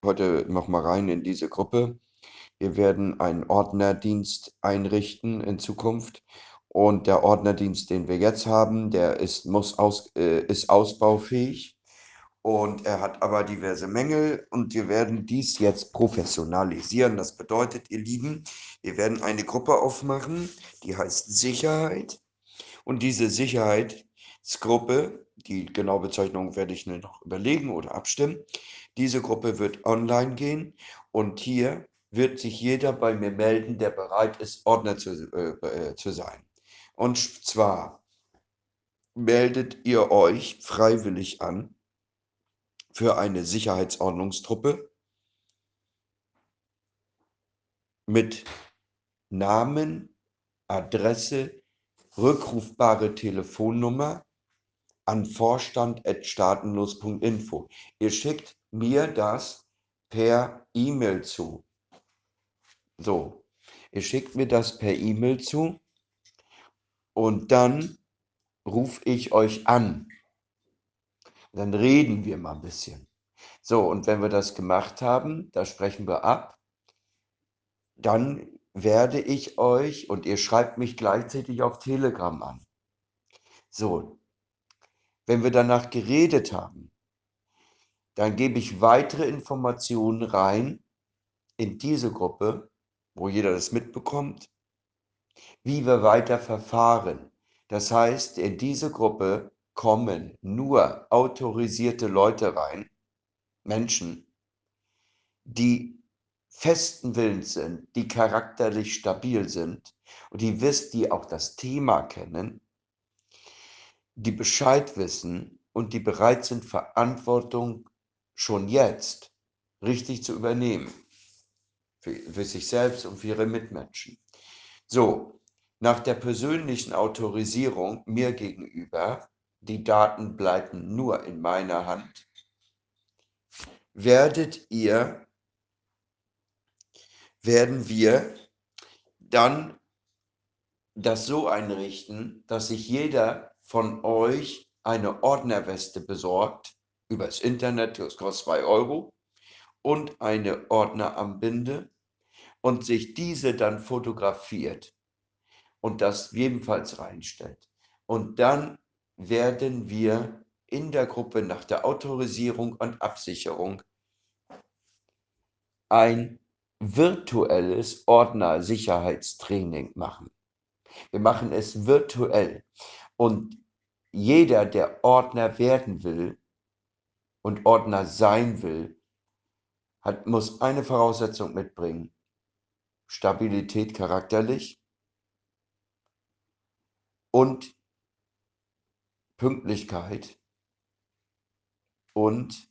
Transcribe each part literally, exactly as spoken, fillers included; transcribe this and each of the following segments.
heute noch mal rein in diese Gruppe. Wir werden einen Ordnerdienst einrichten in Zukunft. Und der Ordnerdienst, den wir jetzt haben, der ist, muss aus, äh, ist ausbaufähig. Und er hat aber diverse Mängel und wir werden dies jetzt professionalisieren. Das bedeutet, ihr Lieben, wir werden eine Gruppe aufmachen, die heißt Sicherheit. Und diese Sicherheitsgruppe, die genaue Bezeichnung werde ich mir noch überlegen oder abstimmen, diese Gruppe wird online gehen und hier wird sich jeder bei mir melden, der bereit ist, Ordner zu, äh, äh, zu sein. Und zwar meldet ihr euch freiwillig an für eine Sicherheitsordnungstruppe mit Namen, Adresse, rückrufbare Telefonnummer an vorstand at staatenlos punkt info. Ihr schickt mir das per E-Mail zu. So, ihr schickt mir das per E-Mail zu und dann rufe ich euch an. Dann reden wir mal ein bisschen. So, und wenn wir das gemacht haben, da sprechen wir ab, dann werde ich euch, und ihr schreibt mich gleichzeitig auf Telegram an. So, wenn wir danach geredet haben, dann gebe ich weitere Informationen rein in diese Gruppe, wo jeder das mitbekommt, wie wir weiter verfahren. Das heißt, in diese Gruppe kommen nur autorisierte Leute rein, Menschen, die festen Willens sind, die charakterlich stabil sind und die wissen, die auch das Thema kennen, die Bescheid wissen und die bereit sind, Verantwortung schon jetzt richtig zu übernehmen. Für, für sich selbst und für ihre Mitmenschen. So, nach der persönlichen Autorisierung mir gegenüber, die Daten bleiben nur in meiner Hand, werdet ihr, werden wir dann das so einrichten, dass sich jeder von euch eine Ordnerweste besorgt, übers Internet, das kostet zwei Euro, und eine Ordnerarmbinde und sich diese dann fotografiert und das ebenfalls reinstellt. Und dann werden wir in der Gruppe nach der Autorisierung und Absicherung ein virtuelles Ordner-Sicherheitstraining machen. Wir machen es virtuell und jeder, der Ordner werden will und Ordner sein will, hat, muss eine Voraussetzung mitbringen: Stabilität charakterlich und Pünktlichkeit und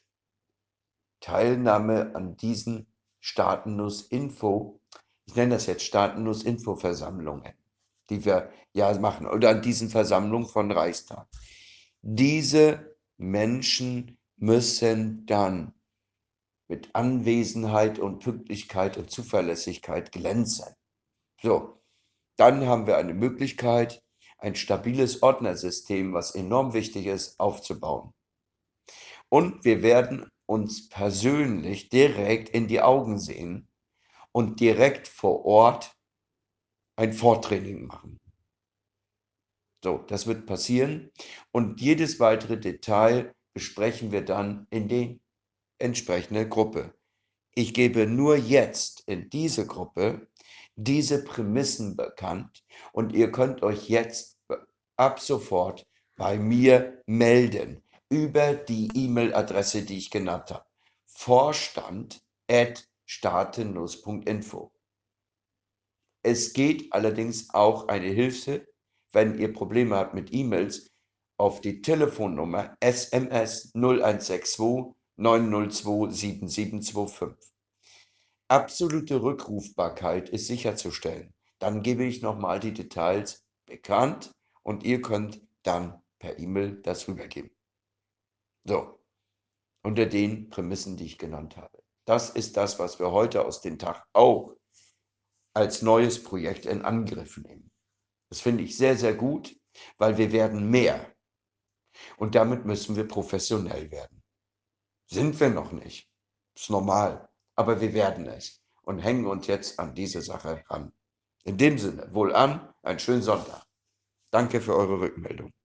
Teilnahme an diesen Staatenlos-Info, ich nenne das jetzt Staatenlos-Info-Versammlungen, die wir ja machen, oder an diesen Versammlungen von Reichstag. Diese Menschen müssen dann mit Anwesenheit und Pünktlichkeit und Zuverlässigkeit glänzen. So, dann haben wir eine Möglichkeit, ein stabiles Ordnersystem, was enorm wichtig ist, aufzubauen. Und wir werden uns persönlich direkt in die Augen sehen und direkt vor Ort ein Vortraining machen. So, das wird passieren und jedes weitere Detail besprechen wir dann in die entsprechende Gruppe. Ich gebe nur jetzt in diese Gruppe diese Prämissen bekannt und ihr könnt euch jetzt ab sofort bei mir melden über die E-Mail-Adresse, die ich genannt habe. vorstand at staatenlos punkt info. Es geht allerdings auch eine Hilfe, wenn ihr Probleme habt mit E-Mails, auf die Telefonnummer S M S null eins sechs zwei neun null zwei sieben sieben zwei fünf. Absolute Rückrufbarkeit ist sicherzustellen. Dann gebe ich nochmal die Details bekannt und ihr könnt dann per E-Mail das rübergeben. So, unter den Prämissen, die ich genannt habe. Das ist das, was wir heute aus dem Tag auch als neues Projekt in Angriff nehmen. Das finde ich sehr, sehr gut, weil wir werden mehr. Und damit müssen wir professionell werden. Sind wir noch nicht. Ist normal. Aber wir werden es und hängen uns jetzt an diese Sache ran. In dem Sinne, wohl an, einen schönen Sonntag. Danke für eure Rückmeldung.